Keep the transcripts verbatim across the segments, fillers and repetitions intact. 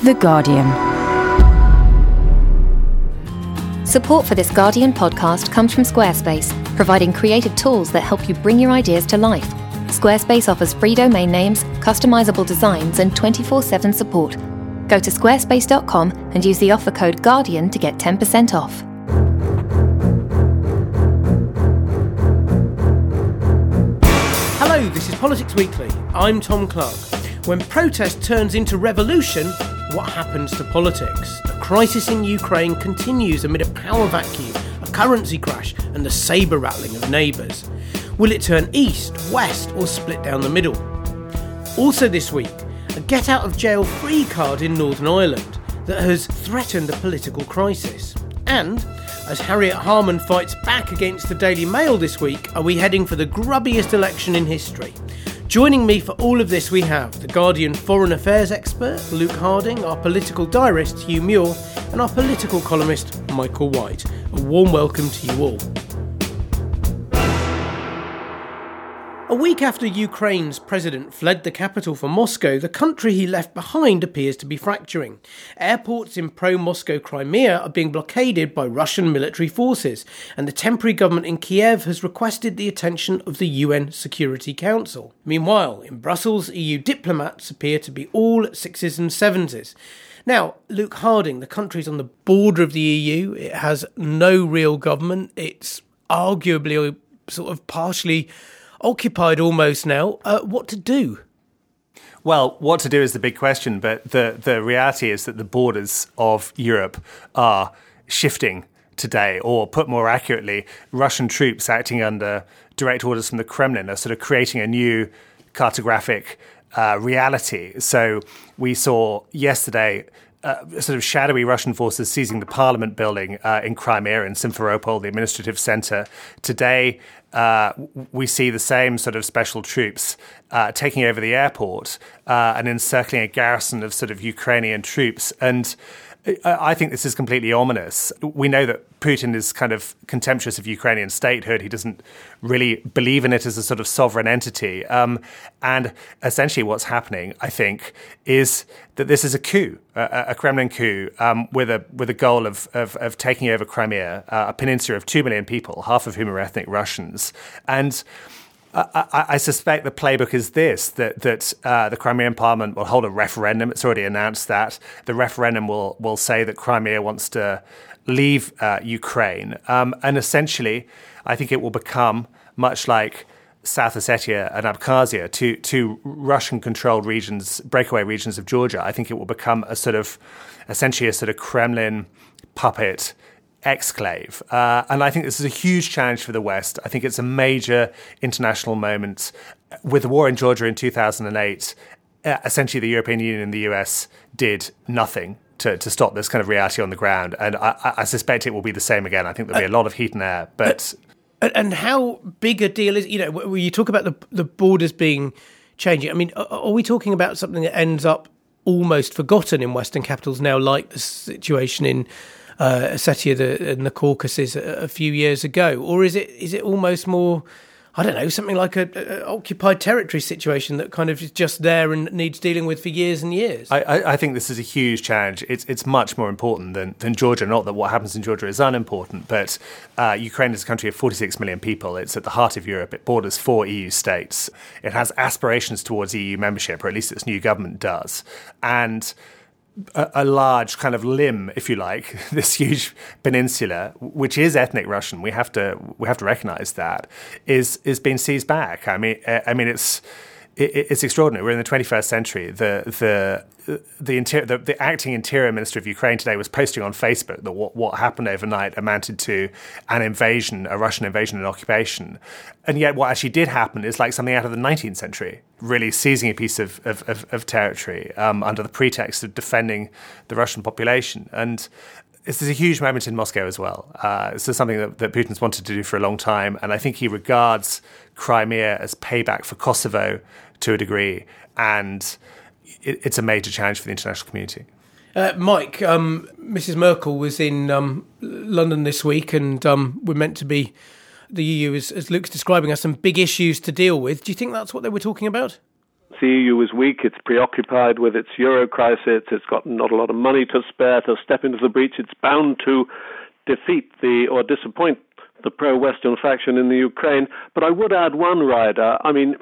The Guardian. Support for this Guardian podcast comes from Squarespace, providing creative tools that help you bring your ideas to life. Squarespace offers free domain names, customizable designs, and twenty-four seven support. Go to squarespace dot com and use the offer code GUARDIAN to get ten percent off. Hello, this is Politics Weekly. I'm Tom Clark. When protest turns into revolution, what happens to politics? The crisis in Ukraine continues amid a power vacuum, a currency crash, and the sabre rattling of neighbours. Will it turn east, west, or split down the middle? Also this week, a get-out-of-jail-free card in Northern Ireland that has threatened a political crisis. And, as Harriet Harman fights back against the Daily Mail this week, are we heading for the grubbiest election in history? Joining me for all of this we have the Guardian foreign affairs expert, Luke Harding, our political diarist, Hugh Muir, and our political columnist, Michael White. A warm welcome to you all. A week after Ukraine's president fled the capital for Moscow, the country he left behind appears to be fracturing. Airports in pro-Moscow Crimea are being blockaded by Russian military forces, and the temporary government in Kiev has requested the attention of the U N Security Council. Meanwhile, in Brussels, E U diplomats appear to be all sixes and sevens. Now, Luke Harding, the country's on the border of the E U. It has no real government. It's arguably sort of partially occupied almost now. Uh, what to do? Well, what to do is the big question, but the, the reality is that the borders of Europe are shifting today, or put more accurately, Russian troops acting under direct orders from the Kremlin are sort of creating a new cartographic uh, reality. So we saw yesterday Uh, sort of shadowy Russian forces seizing the parliament building uh, in Crimea, in Simferopol, the administrative centre. Today, uh, we see the same sort of special troops uh, taking over the airport uh, and encircling a garrison of sort of Ukrainian troops. And I think this is completely ominous. We know that Putin is kind of contemptuous of Ukrainian statehood. He doesn't really believe in it as a sort of sovereign entity. Um, and essentially what's happening, I think, is that this is a coup, a, a Kremlin coup, um, with a with a goal of, of, of taking over Crimea, uh, a peninsula of two million people, half of whom are ethnic Russians. And I, I suspect the playbook is this, that that uh, the Crimean Parliament will hold a referendum. It's already announced that. The referendum will, will say that Crimea wants to leave uh, Ukraine. Um, and essentially, I think it will become much like South Ossetia and Abkhazia, two, two Russian-controlled regions, breakaway regions of Georgia. I think it will become a sort of, essentially a sort of Kremlin puppet exclave. Uh, and I think this is a huge challenge for the West. I think it's a major international moment. With the war in Georgia in two thousand eight, uh, essentially the European Union and the U S did nothing to, to stop this kind of reality on the ground. And I, I suspect it will be the same again. I think there'll be a lot of heat and air. But uh, And how big a deal is, you know, when you talk about the, the borders being changing, I mean, are we talking about something that ends up almost forgotten in Western capitals now, like the situation in Uh, Ossetia the, and the Caucasus a, a few years ago? Or is it is it almost more, I don't know, something like a, a occupied territory situation that kind of is just there and needs dealing with for years and years? I, I, I think this is a huge challenge. It's it's much more important than, than Georgia. Not that what happens in Georgia is unimportant, but uh, Ukraine is a country of forty-six million people. It's at the heart of Europe. It borders four E U states. It has aspirations towards E U membership, or at least its new government does. And A, a large kind of limb, if you like, this huge peninsula, which is ethnic Russian, we have to we have to recognise that, is is being seized back. I mean, I mean, it's it, it's extraordinary. We're in the twenty-first century. The the the, inter- the the acting interior minister of Ukraine today was posting on Facebook that what what happened overnight amounted to an invasion, a Russian invasion and occupation, and yet what actually did happen is like something out of the nineteenth century, really seizing a piece of of, of, of territory um, under the pretext of defending the Russian population. And this is a huge moment in Moscow as well. Uh, this is something that, that Putin's wanted to do for a long time, and I think he regards Crimea as payback for Kosovo to a degree, and it, it's a major challenge for the international community. Uh, Mike, um, Missus Merkel was in um, London this week, and um, we're meant to be, the E U, as, as Luke's describing, us some big issues to deal with. Do you think that's what they were talking about? the E U is weak, it's preoccupied with its euro crisis, it's got not a lot of money to spare to step into the breach, it's bound to defeat the or disappoint the pro-Western faction in the Ukraine. But I would add one rider. I mean,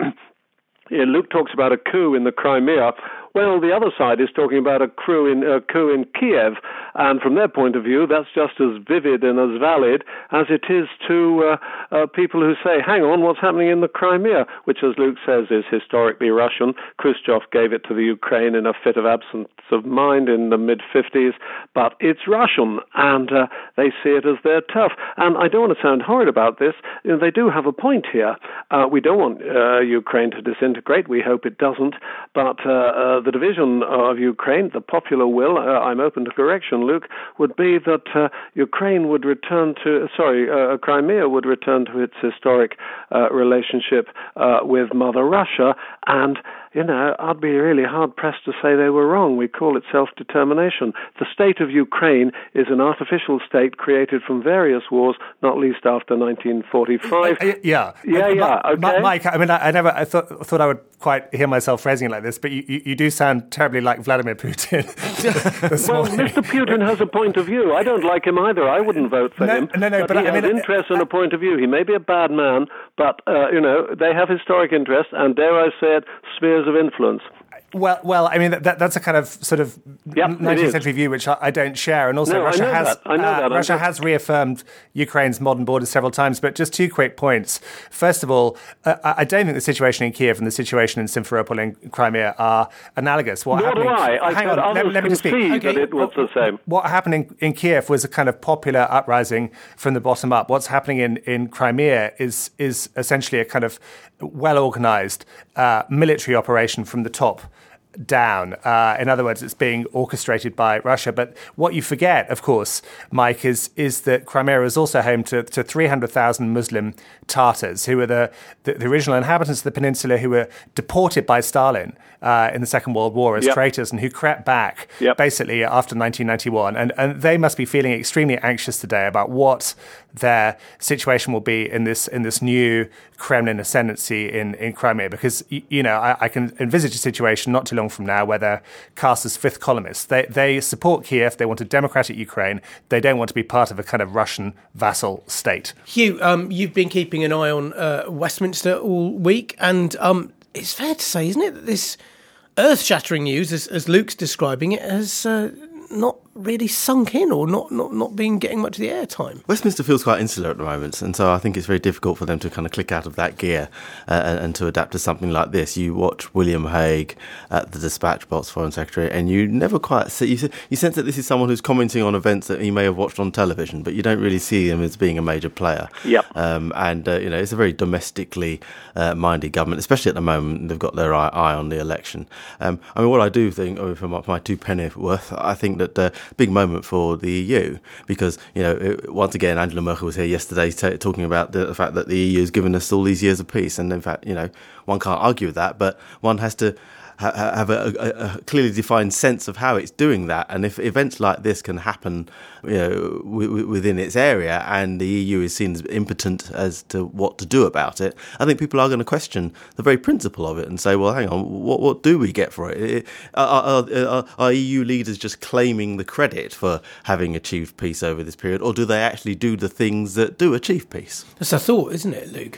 Luke talks about a coup in the Crimea. Well, the other side is talking about a coup in, a coup in Kiev, and from their point of view, that's just as vivid and as valid as it is to uh, uh, people who say, hang on, what's happening in the Crimea, which, as Luke says, is historically Russian. Khrushchev gave it to the Ukraine in a fit of absence of mind in the mid-fifties, but it's Russian, and uh, they see it as their tough. And I don't want to sound horrid about this. You know, they do have a point here. Uh, we don't want uh, Ukraine to disintegrate. We hope it doesn't, but uh, uh, the division of Ukraine, the popular will, uh, I'm open to correction, Luke, would be that uh, Ukraine would return to, sorry, uh, Crimea would return to its historic uh, relationship uh, with Mother Russia, and you know, I'd be really hard-pressed to say they were wrong. We call it self-determination. The state of Ukraine is an artificial state created from various wars, not least after nineteen forty-five. Uh, yeah. Yeah, yeah, okay. Mike, I mean, I, I never I thought, thought I would quite hear myself phrasing it like this, but you, you, you do sound terribly like Vladimir Putin. Well, Mister Putin has a point of view. I don't like him either. I wouldn't vote for no, him. No, no, but, but he I has mean, interest and a point of view. He may be a bad man, but, uh, you know, they have historic interest, and dare I say it, spheres of influence. Well, well, I mean that, that's a kind of sort of yep, nineteenth century view which I, I don't share, and also no, Russia I know has that. I know uh, that. Russia has reaffirmed Ukraine's modern borders several times. But just two quick points. First of all, uh, I don't think the situation in Kiev and the situation in Simferopol in Crimea are analogous. What Nor happened do in, I. I hang said on, let, let me just speak. Okay. Okay. That it was the same. What happened in, in Kiev was a kind of popular uprising from the bottom up. What's happening in, in Crimea is is essentially a kind of well organised uh, military operation from the top down. Uh, in other words, it's being orchestrated by Russia. But what you forget, of course, Mike, is is that Crimea is also home to, to three hundred thousand Muslim Tatars, who were the, the, the original inhabitants of the peninsula who were deported by Stalin uh, in the Second World War as yep. traitors and who crept back yep. basically after nineteen ninety-one. And, and they must be feeling extremely anxious today about what their situation will be in this in this new Kremlin ascendancy in, in Crimea, because, you know, I, I can envisage a situation not too long from now where they're cast as fifth columnists. They they support Kiev, they want a democratic Ukraine, they don't want to be part of a kind of Russian vassal state. Hugh, um, you've been keeping an eye on uh, Westminster all week, and um, it's fair to say, isn't it, that this earth-shattering news, as, as Luke's describing it, has uh, not really sunk in or not, not, not been getting much of the airtime. Westminster feels quite insular at the moment, and so I think it's very difficult for them to kind of click out of that gear uh, and, and to adapt to something like this. You watch William Hague at the Dispatch box, Foreign Secretary, and you never quite see, you, you sense that this is someone who's commenting on events that he may have watched on television, but you don't really see him as being a major player. Yep. Um, and, uh, you know, it's a very domestically uh, minded government, especially at the moment. They've got their eye, eye on the election. Um, I mean, what I do think, oh, for my, my two penny worth, I think that uh, big moment for the E U, because, you know, once again, Angela Merkel was here yesterday t- talking about the, the fact that the E U has given us all these years of peace, and in fact, you know, one can't argue with that, but one has to ha- have a, a, a clearly defined sense of how it's doing that, and if events like this can happen, you know, w- within its area, and the E U is seen as impotent as to what to do about it, I think people are going to question the very principle of it and say, well, hang on, what what do we get for it? it are, are, are, are E U leaders just claiming the credit for having achieved peace over this period, or do they actually do the things that do achieve peace? That's a thought, isn't it, Luke?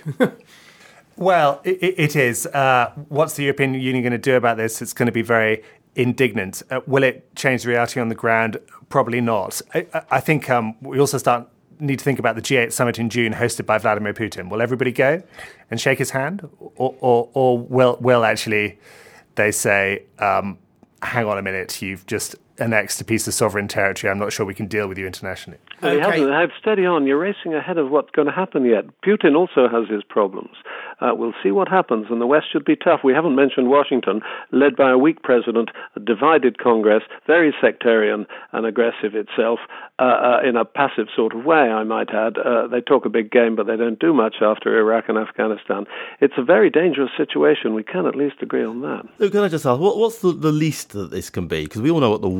Well, it, it is. Uh, what's the European Union going to do about this? It's going to be very indignant. Uh, will it change the reality on the ground? Probably not. I, I think um, we also start need to think about the G eight summit in June hosted by Vladimir Putin. Will everybody go and shake his hand? Or, or, or will, will actually they say, um, hang on a minute, you've just annexed a piece of sovereign territory, I'm not sure we can deal with you internationally? Well, he Okay. hasn't. Have steady on. You're racing ahead of what's going to happen yet. Putin also has his problems. Uh, we'll see what happens, and the West should be tough. We haven't mentioned Washington, led by a weak president, a divided Congress, very sectarian and aggressive itself, uh, uh, in a passive sort of way, I might add. Uh, they talk a big game, but they don't do much after Iraq and Afghanistan. It's a very dangerous situation. We can at least agree on that. Look, can I just ask, what, what's the, the least that this can be? Because we all know what the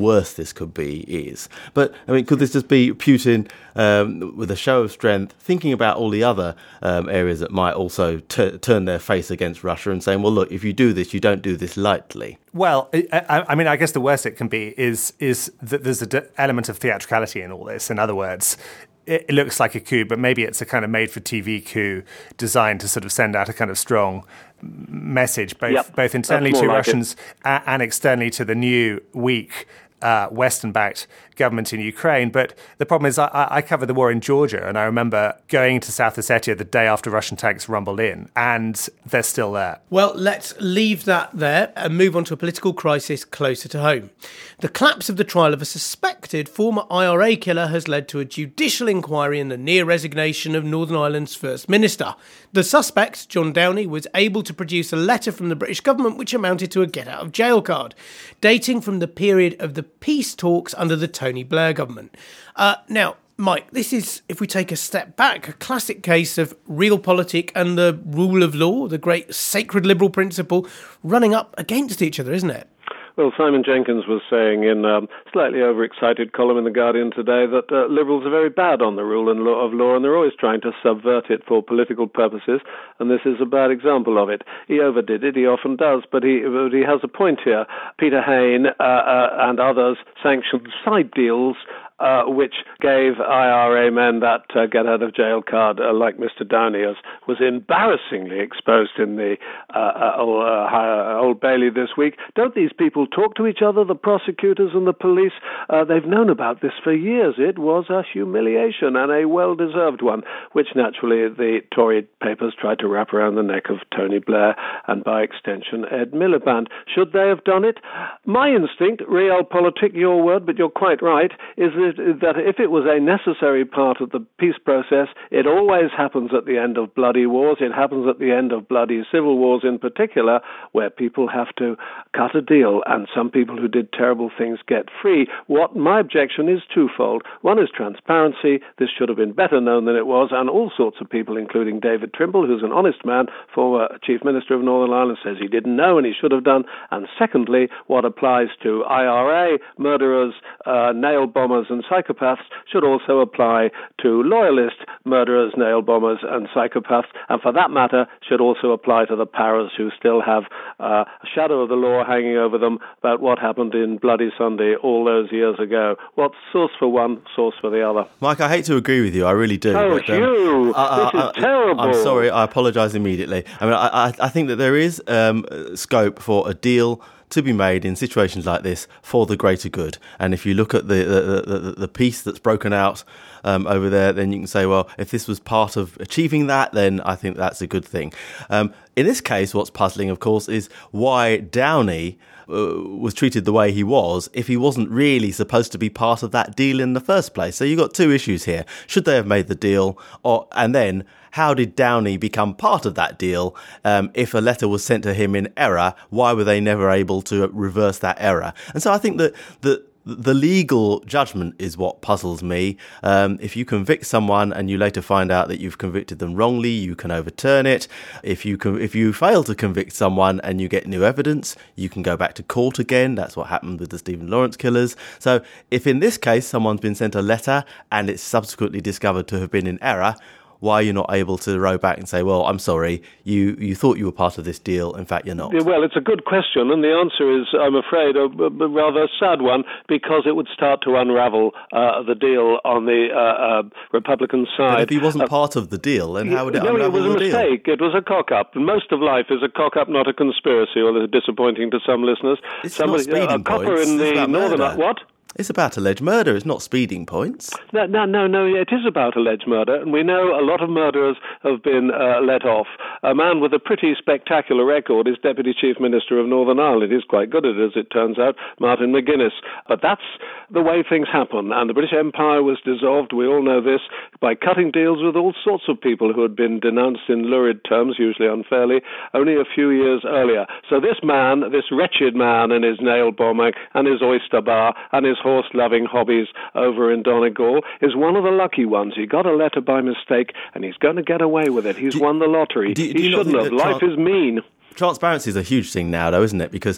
worse this could be is. But, I mean, could this just be Putin um, with a show of strength, thinking about all the other um, areas that might also t- turn their face against Russia and saying, well, look, if you do this, you don't do this lightly? Well, I, I mean, I guess the worst it can be is is that there's an de- element of theatricality in all this. In other words, it looks like a coup, but maybe it's a kind of made-for-T V coup designed to sort of send out a kind of strong message, both yep, both internally to like Russians it. and externally to the new, weak, uh, Western-backed government in Ukraine. But the problem is I, I covered the war in Georgia, and I remember going to South Ossetia the day after Russian tanks rumbled in, and they're still there. Well, let's leave that there and move on to a political crisis closer to home. The collapse of the trial of a suspected former I R A killer has led to a judicial inquiry and the near resignation of Northern Ireland's First Minister. The suspect, John Downey, was able to produce a letter from the British government which amounted to a get-out-of-jail card, dating from the period of the peace talks under the Tony Blair government. Uh, now, Mike, this is, if we take a step back, a classic case of realpolitik and the rule of law, the great sacred liberal principle, running up against each other, isn't it? Well, Simon Jenkins was saying in a um, slightly overexcited column in The Guardian today that uh, liberals are very bad on the rule and law of law, and they're always trying to subvert it for political purposes, and this is a bad example of it. He overdid it, he often does, but he, but he has a point here. Peter Hain uh, uh, and others sanctioned side deals Uh, which gave I R A men that uh, get-out-of-jail card, uh, like Mister Downey, as was embarrassingly exposed in the uh, uh, old, uh, Old Bailey this week. Don't these people talk to each other, the prosecutors and the police? Uh, they've known about this for years. It was a humiliation, and a well-deserved one, which naturally the Tory papers tried to wrap around the neck of Tony Blair and, by extension, Ed Miliband. Should they have done it? My instinct, realpolitik, your word, but you're quite right, is that that if it was a necessary part of the peace process, it always happens at the end of bloody wars. It happens at the end of bloody civil wars in particular, where people have to cut a deal, and some people who did terrible things get free. What my objection is twofold. One is transparency. This should have been better known than it was, and all sorts of people, including David Trimble, who's an honest man, former Chief Minister of Northern Ireland, says he didn't know and he should have done. And secondly, what applies to I R A, murderers, uh, nail bombers, and psychopaths should also apply to loyalist murderers, nail bombers, and psychopaths, and for that matter should also apply to the paras who still have uh, a shadow of the law hanging over them about what happened in Bloody Sunday all those years ago. What's source for one, source for the other? Mike, I hate to agree with you, I really do. Oh, but, um, Hugh, I, I, this is I, terrible. I'm sorry, I apologise immediately. I mean, I, I, I think that there is um, scope for a deal to be made in situations like this for the greater good. And if you look at the the, the, the peace that's broken out um, over there, then you can say, well, if this was part of achieving that, then I think that's a good thing. Um, in this case, what's puzzling, of course, is why Downey uh, was treated the way he was if he wasn't really supposed to be part of that deal in the first place. So you've got two issues here. Should they have made the deal? Or and then how did Downey become part of that deal? Um, if a letter was sent to him in error, why were they never able to reverse that error? And so I think that the the legal judgment is what puzzles me. Um, if you convict someone and you later find out that you've convicted them wrongly, you can overturn it. If you can, if you fail to convict someone and you get new evidence, you can go back to court again. That's what happened with the Stephen Lawrence killers. So if in this case someone's been sent a letter and it's subsequently discovered to have been in error, why are you not able to row back and say, well, I'm sorry, you, you thought you were part of this deal, in fact you're not? Yeah, well, it's a good question, and the answer is, I'm afraid, a, a rather sad one, because it would start to unravel uh, the deal on the uh, uh, Republican side. But if he wasn't uh, part of the deal, then how would it no, unravel the deal? No, it was a mistake. It was a cock-up. Most of life is a cock-up, not a conspiracy, although disappointing to some listeners. It's Somebody, not speeding uh, a copper points. in the it's northern... murder. What? It's about alleged murder. It's not speeding points. No, no, no, no, it is about alleged murder, and we know a lot of murderers have been uh, let off. A man with a pretty spectacular record is Deputy Chief Minister of Northern Ireland. He's quite good at it, as it turns out, Martin McGuinness. But that's the way things happen, and the British Empire was dissolved, we all know this, by cutting deals with all sorts of people who had been denounced in lurid terms, usually unfairly, only a few years earlier. So this man, this wretched man and his nail bombing and his oyster bar and his horse-loving hobbies over in Donegal is one of the lucky ones. He got a letter by mistake, and he's going to get away with it. He's do, won the lottery. Do, do he shouldn't have. Life is mean. Transparency is a huge thing now, though, isn't it? Because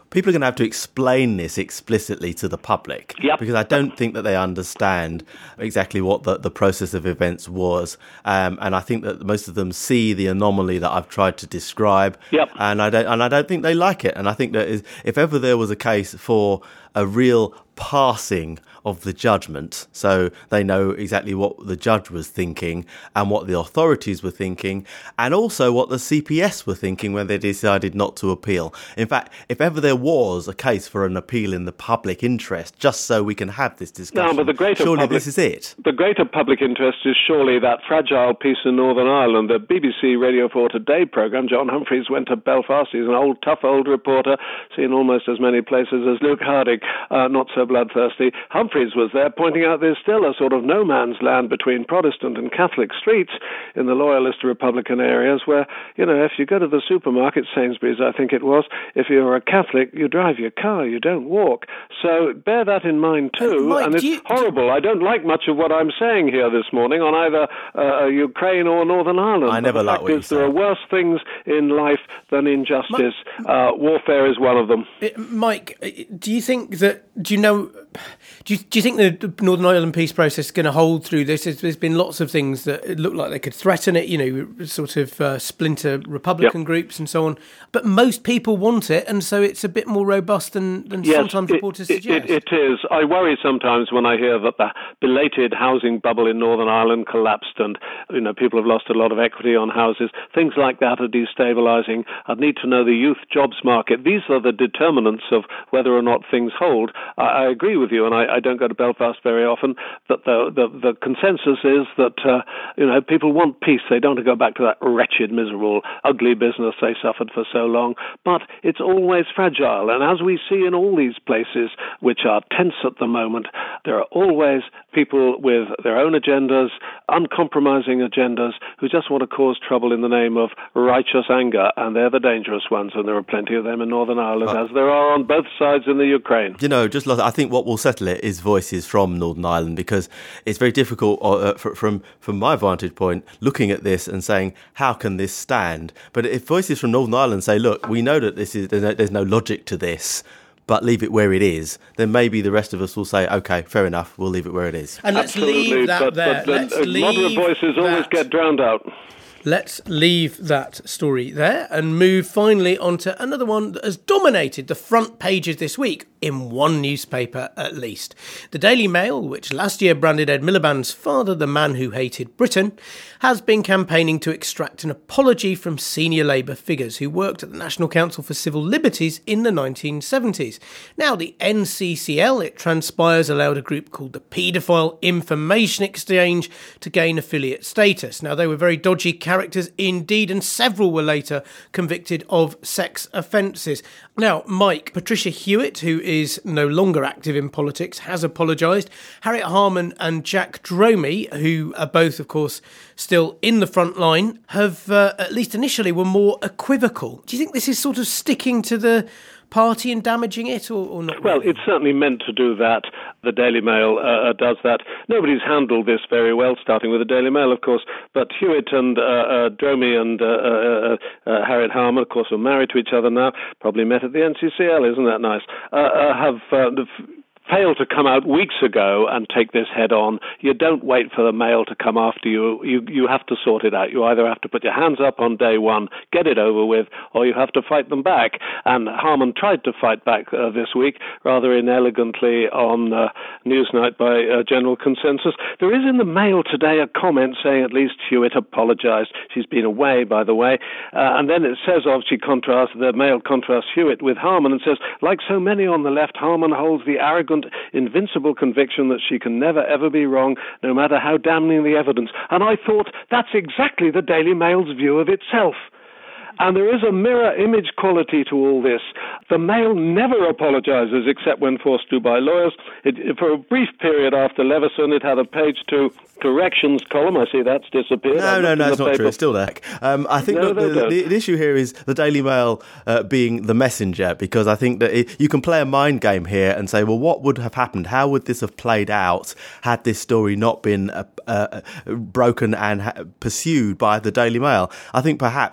people are going to have to explain this explicitly to the public. Yep. Because I don't think that they understand exactly what the, the process of events was. Um, and I think that most of them see the anomaly that I've tried to describe. Yep. And I don't, and I don't think they like it. And I think that is, if ever there was a case for a real passing of the judgment, so they know exactly what the judge was thinking and what the authorities were thinking, and also what the C P S were thinking when they decided not to appeal. In fact, if ever there was a case for an appeal in the public interest, just so we can have this discussion, no, but the greater surely public, this is it. The greater public interest is surely that fragile peace in Northern Ireland. The B B C Radio four Today programme, John Humphreys went to Belfast. He's an old, tough old reporter, seen almost as many places as Luke Harding, uh, not so bloodthirsty. Humphreys was there pointing out there's still a sort of no man's land between Protestant and Catholic streets in the Loyalist Republican areas where, you know, if you go to the supermarket, Sainsbury's I think it was, if you're a Catholic, you drive your car, you don't walk. So bear that in mind too. Mike, and it's you, horrible. I don't like much of what I'm saying here this morning on either uh, Ukraine or Northern Ireland. I never like what you say. There are worse things in life than injustice. Uh, warfare is one of them. Mike, do you think that, do you know, do you, do you think the Northern Ireland peace process is going to hold through this? There's been lots of things that look like they could threaten it, you know, sort of uh, splinter Republican yep. groups and so on. But most people want it, and so it's a bit more robust than, than yes, sometimes it, reporters it, suggest. It, it is. I worry sometimes when I hear that the belated housing bubble in Northern Ireland collapsed and, you know, people have lost a lot of equity on houses. Things like that are destabilising. I'd need to know the youth jobs market. These are the determinants of whether or not things hold. I, I agree with you, and I, I don't go to Belfast very often, that the the, the consensus is that, uh, you know, people want peace. They don't want to go back to that wretched, miserable, ugly business they suffered for so long. But it's always fragile. And as we see in all these places, which are tense at the moment, there are always people with their own agendas, uncompromising agendas, who just want to cause trouble in the name of righteous anger. And they're the dangerous ones. And there are plenty of them in Northern Ireland, uh, as there are on both sides in the Ukraine. You know, just I think what will settle it is voices from Northern Ireland, because it's very difficult uh, from from my vantage point looking at this and saying, how can this stand? But if voices from Northern Ireland say, look, we know that this is there's no, there's no logic to this, but leave it where it is, then maybe the rest of us will say, OK, fair enough, we'll leave it where it is. And let's Absolutely, leave that but, there. But, let's uh, leave moderate voices that. always get drowned out. Let's leave that story there and move finally on to another one that has dominated the front pages this week, in one newspaper at least. The Daily Mail, which last year branded Ed Miliband's father the man who hated Britain, has been campaigning to extract an apology from senior Labour figures who worked at the National Council for Civil Liberties in the nineteen seventies. Now, the N C C L, it transpires, allowed a group called the Paedophile Information Exchange to gain affiliate status. Now, they were very dodgy characters indeed, and several were later convicted of sex offences. Now, Mike, Patricia Hewitt, who is no longer active in politics, has apologised. Harriet Harman and Jack Dromey, who are both, of course, still in the front line, have, uh, at least initially, were more equivocal. Do you think this is sort of sticking to the party and damaging it, or, or not? Well, really? It's certainly meant to do that. The Daily Mail uh, does that. Nobody's handled this very well, starting with the Daily Mail, of course, but Hewitt and uh, uh, Dromey and uh, uh, uh, Harriet Harman, of course, are married to each other now, probably met at the N C C L, isn't that nice, uh, uh, have uh, failed to come out weeks ago and take this head on. You don't wait for the Mail to come after you. You you have to sort it out. You either have to put your hands up on day one, get it over with, or you have to fight them back. And Harman tried to fight back uh, this week, rather inelegantly on uh, Newsnight by uh, general consensus. There is in the Mail today a comment saying at least Hewitt apologised. She's been away, by the way. Uh, and then it says, of she contrasts, the Mail contrasts Hewitt with Harman and says, like so many on the left, Harman holds the arrogant, invincible conviction that she can never, ever be wrong, no matter how damning the evidence. And I thought, that's exactly the Daily Mail's view of itself. And there is a mirror image quality to all this. The Mail never apologises except when forced to by lawyers. It, for a brief period after Leveson, it had a page two corrections column. I see that's disappeared. No, no, no, it's not paper. true. It's still there. Um, I think no, look, the, the, the issue here is the Daily Mail uh, being the messenger, because I think that it, you can play a mind game here and say, well, what would have happened? How would this have played out had this story not been uh, uh, broken and ha- pursued by the Daily Mail? I think perhaps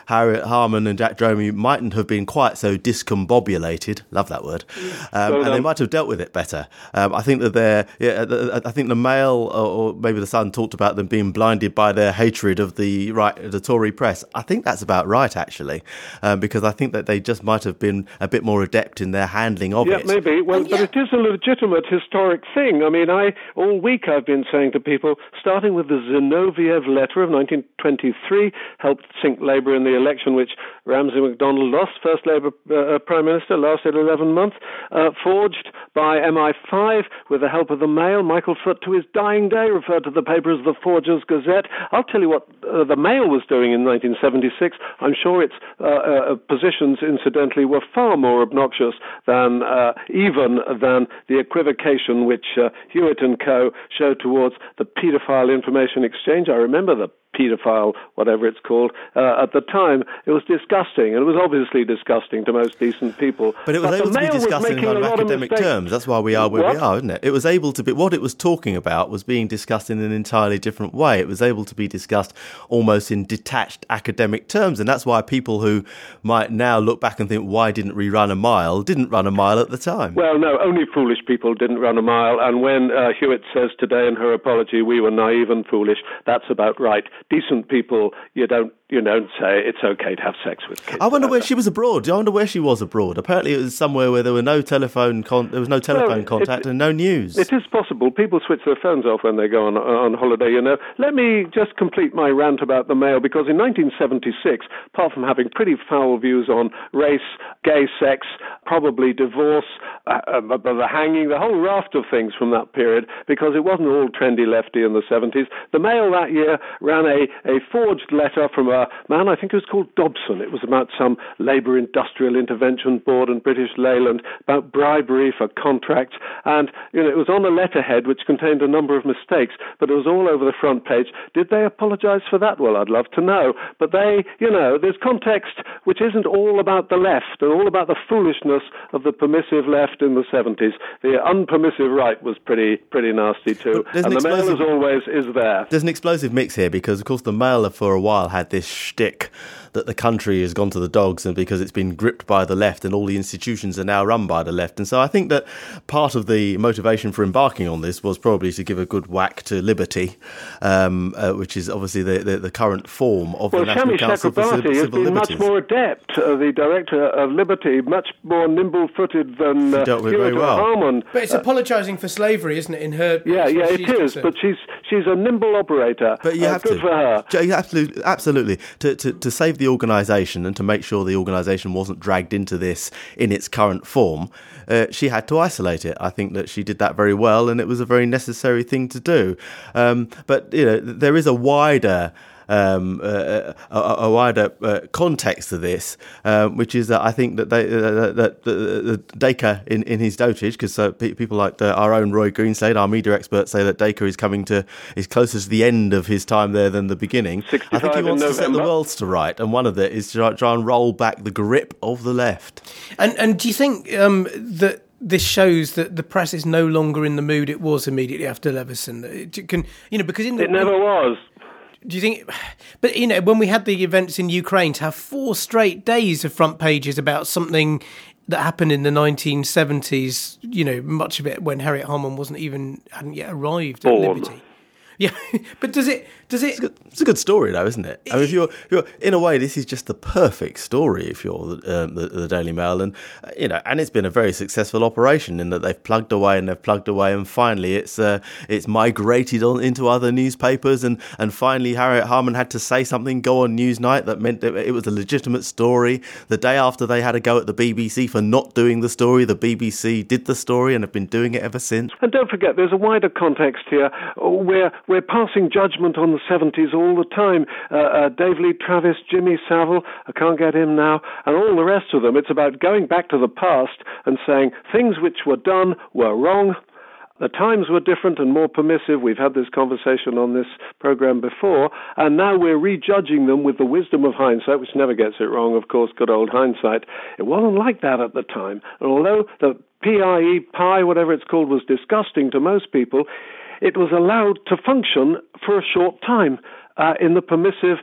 Harriet Harman and Jack Dromey mightn't have been quite so discombobulated. Love that word. Um, well and they might have dealt with it better. Um, I think that they're, yeah, I think the Mail or, or maybe the Sun talked about them being blinded by their hatred of the right, the Tory press. I think that's about right, actually, um, because I think that they just might have been a bit more adept in their handling of yeah, it. Yeah, maybe. Well, yeah. but it is a legitimate historic thing. I mean, I all week I've been saying to people, starting with the Zinoviev letter of nineteen twenty-three, helped sink Labour in the election, which Ramsay MacDonald lost, first Labour uh, Prime Minister, lasted eleven months, uh, forged by M I five with the help of the Mail. Michael Foot, to his dying day, referred to the paper as the Forger's Gazette. I'll tell you what uh, the Mail was doing in nineteen seventy-six. I'm sure its uh, uh, positions, incidentally, were far more obnoxious than uh, even than the equivocation which uh, Hewitt and Co. showed towards the paedophile information exchange. I remember the paedophile, whatever it's called, uh, at the time. It was disgusting, and it was obviously disgusting to most decent people. But it was but able to be discussed in kind of academic terms. That's why we are where what? we are, isn't it? It was able to be, what it was talking about was being discussed in an entirely different way. It was able to be discussed almost in detached academic terms, and that's why people who might now look back and think, why didn't we run a mile, didn't run a mile at the time. Well, no, only foolish people didn't run a mile, and when uh, Hewitt says today in her apology, we were naive and foolish, that's about right. Decent people, you don't you don't say it's okay to have sex with kids. I wonder where she was abroad. I wonder where she was abroad. Apparently, it was somewhere where there were no telephone con- there was no telephone well, contact it, and no news. It is possible. People switch their phones off when they go on on holiday. You know. Let me just complete my rant about the Mail, because in nineteen seventy-six, apart from having pretty foul views on race, gay sex, probably divorce, uh, uh, the hanging, the whole raft of things from that period, because it wasn't all trendy lefty in the seventies. The Mail that year ran a, a forged letter from a man, I think it was called Dobson. It was about some Labour Industrial Intervention Board and British Leyland, about bribery for contracts. And, you know, it was on a letterhead which contained a number of mistakes, but it was all over the front page. Did they apologise for that? Well, I'd love to know. But they, you know, there's context which isn't all about the left and all about the foolishness of the permissive left in the seventies. The unpermissive right was pretty pretty nasty too. And the Mail, as always, is there. There's an explosive mix here, because, of course, the Mail for a while had this shtick that the country has gone to the dogs, and because it's been gripped by the left and all the institutions are now run by the left. And so I think that part of the motivation for embarking on this was probably to give a good whack to Liberty, um, uh, which is obviously the, the, the current form of well, the National Shami Council for Civil, has Civil been Liberties. much more adept, uh, the director of Liberty, much more nimble-footed than uh, dealt with very well. Harman. But it's uh, apologising for slavery, isn't it? In her, yeah, yeah, it is. Concerned. But she's she's a nimble operator. But you uh, have good to. for her. Absolutely, absolutely. To to to save the organisation and to make sure the organisation wasn't dragged into this in its current form, uh, she had to isolate it. I think that she did that very well, and it was a very necessary thing to do. Um, but you know, there is a wider. Um, uh, a, a wider uh, context to this, uh, which is that I think that they, uh, that uh, Dacre in, in his dotage, because uh, pe- people like the, our own Roy Greenslade, our media expert, say that Dacre is coming to is closer to the end of his time there than the beginning. I think he wants to set the world to right, and one of it is to try, try and roll back the grip of the left. And and do you think um, that this shows that the press is no longer in the mood it was immediately after Leveson? It can, you know, because in the, it never was. Do you think, but you know, when we had the events in Ukraine, to have four straight days of front pages about something that happened in the nineteen seventies, you know, much of it when Harriet Harman wasn't even, hadn't yet arrived Born. at Liberty. Yeah, but does it, does it... It's a, good, it's a good story, though, isn't it? I mean, if you're, if you're, in a way, this is just the perfect story if you're um, the, the Daily Mail. And, uh, you know, and it's been a very successful operation in that they've plugged away and they've plugged away. And finally, it's uh, it's migrated on into other newspapers. And, and finally, Harriet Harman had to say something, go on Newsnight, that meant that it was a legitimate story. The day after they had a go at the B B C for not doing the story, the B B C did the story and have been doing it ever since. And don't forget, there's a wider context here where we're passing judgment on the seventies all the time. Uh, uh, Dave Lee Travis, Jimmy Savile, I can't get him now, and all the rest of them. It's about going back to the past and saying things which were done were wrong. The times were different and more permissive. We've had this conversation on this program before, and now we're rejudging them with the wisdom of hindsight, which never gets it wrong, of course, good old hindsight. It wasn't like that at the time. And although the P I E, pie, whatever it's called, was disgusting to most people, it was allowed to function for a short time uh, in the permissive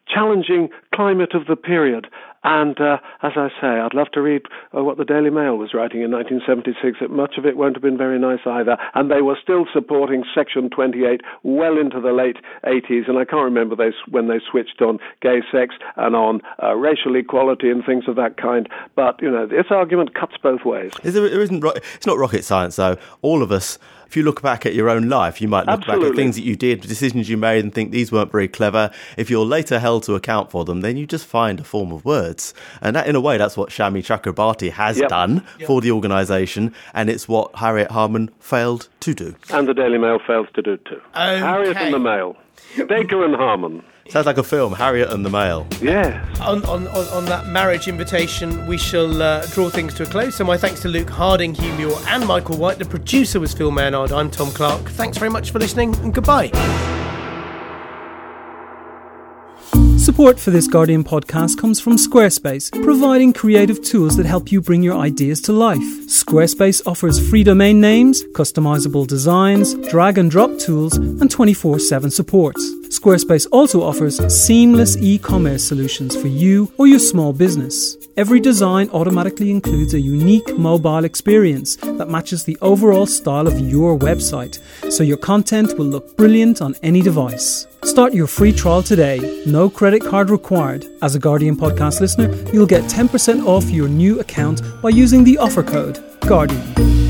challenging climate of the period. And uh, as I say, I'd love to read uh, what the Daily Mail was writing in nineteen seventy-six. That much of it won't have been very nice either. And they were still supporting Section twenty-eight well into the late eighties. And I can't remember they, when they switched on gay sex and on uh, racial equality and things of that kind. But, you know, this argument cuts both ways. Is there, there isn't, it's not rocket science, though. All of us, if you look back at your own life, you might look Absolutely. back at things that you did, decisions you made, and think these weren't very clever. If you're later held to account for them, then you just find a form of words. And that, in a way, that's what Shami Chakrabarti has yep. done yep. for the organisation, and it's what Harriet Harman failed to do. And the Daily Mail fails to do too. Okay. Harriet and the Mail. Baker and Harman. Sounds like a film, Harriet and the Mail. Yes. On, on, on, on that marriage invitation, we shall uh, draw things to a close. So my thanks to Luke Harding, Hugh Muir and Michael White. The producer was Phil Maynard. I'm Tom Clark. Thanks very much for listening and goodbye. Support for this Guardian podcast comes from Squarespace, providing creative tools that help you bring your ideas to life. Squarespace offers free domain names, customizable designs, drag and drop tools, and twenty-four seven support. Squarespace also offers seamless e-commerce solutions for you or your small business. Every design automatically includes a unique mobile experience that matches the overall style of your website, so your content will look brilliant on any device. Start your free trial today. No credit card required. As a Guardian podcast listener, you'll get ten percent off your new account by using the offer code GUARDIAN.